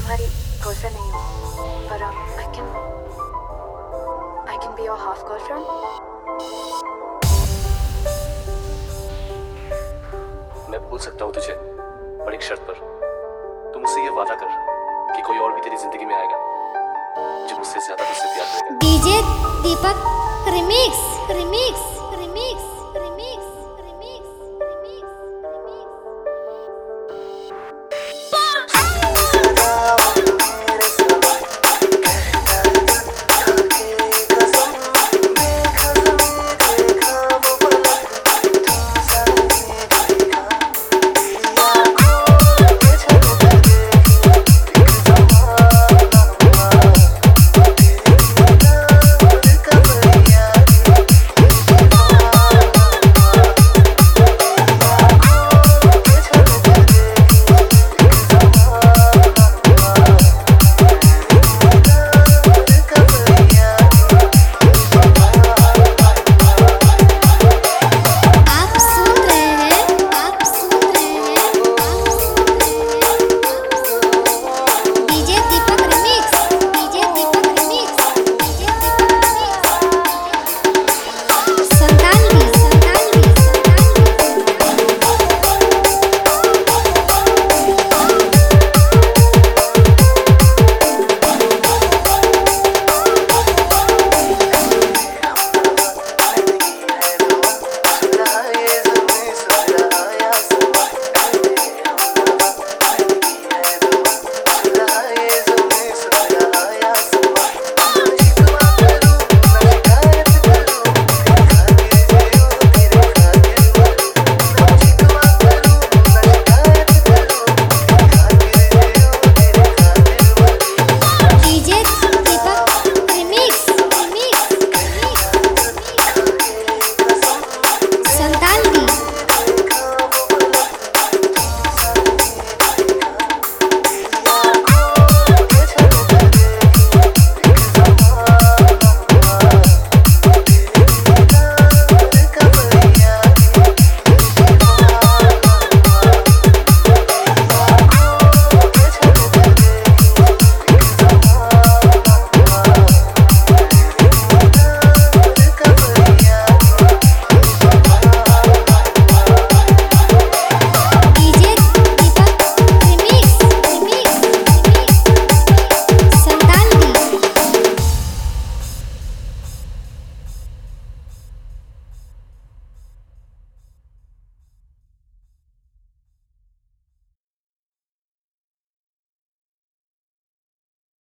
तुम्हारी गर्लफ्रेंड नहीं हूँ, पर I can be your half girlfriend. मैं भूल सकता हूँ तुझे, पर एक शर्त पर। तू मुझसे ये वादा कर कि कोई और भी तेरी जिंदगी में आएगा जो मुझसे ज्यादा तुझसे प्यार करेगा। DJ Deepak remix remix remix.